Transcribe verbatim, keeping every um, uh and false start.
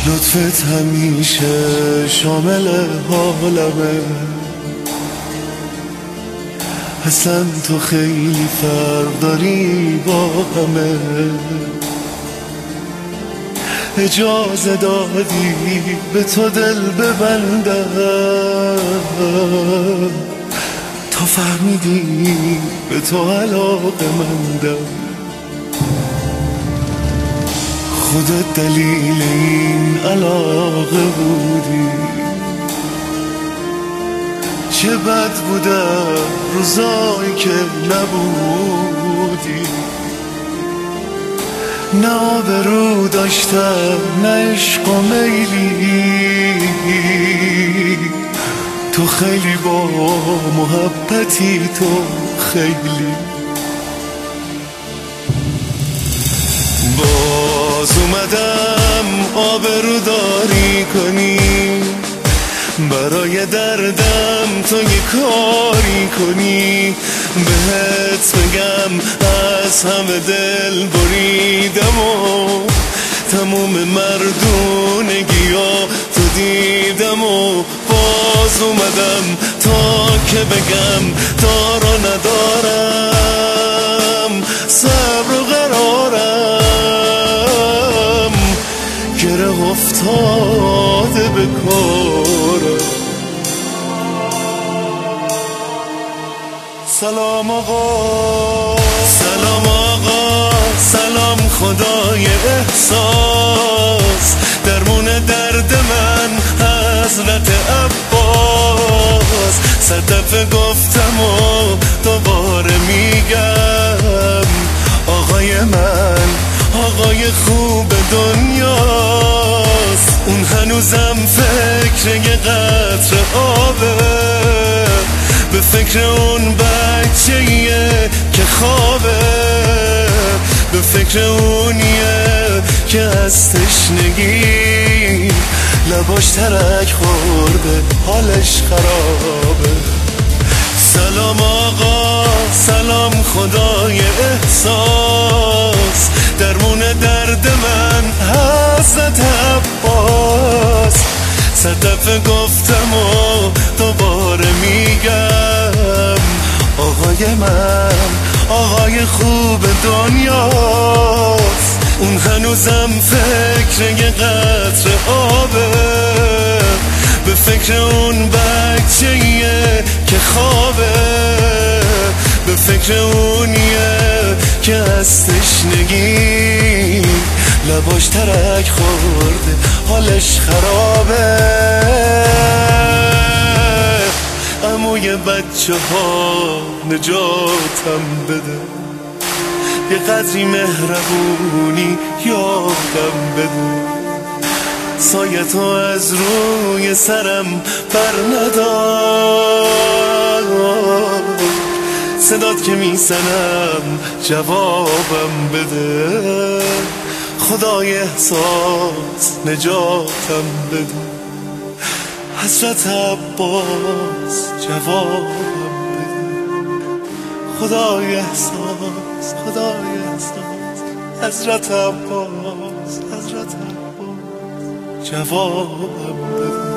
لطفت همیشه شامل حالمه، اصلا تو خیلی فرق داری با همه. اجازه دادی به تو دل ببندم، تا فهمیدی به تو علاقه مندم. خودت دلیل این علاقه بودی، چه بد بودم روزایی که نبودی. نه آبرو داشتم نه عشق و میلی، تو خیلی با محبتی، تو خیلی. باز اومدم آبرو داری کنی، برای دردم تو یه کاری کنی. بهت بگم از همه دل بریدم و تموم مردونگیا تو دیدم و باز اومدم تا که بگم دارا ندارم، صبر و قرارم گره افتاده به کارم. سلام آقا، سلام آقا، سلام خدای احساس، درمون درد من حضرت عباس. صد دفعه گفتم و دوباره میگم، آقای من آقای خوب دنیاست. اون هنوزم فکر یه قطره آبه، به فکر اون بچه‌ایه که خوابه، به فکر اونیه که از تشنگی لباش ترک خورده، حالش خرابه. سلام آقا، سلام خدای احساس، درمون درد من حضرت عباس. صد دفعه گفتم و دوباره میگم، آقای من آقای خوب دنیاست. اون هنوزم فکر یه قطره آبه، به فکر اون بچه‌ایه که خوابه، به فکر اونیه که از تشنگی لباش ترک خورده، حالش خرابه. عموی بچه ها نجاتم بده، یه قدری مهربونی یادم بده. سایه تو از روی سرم بر ندار، صدات که میزنم جوابم بده. خدای احساس نجاتم بده، حضرت عباس جوابم بده. خدای احساس، خدای احساس، حضرت عباس، حضرت عباس جوابم بده.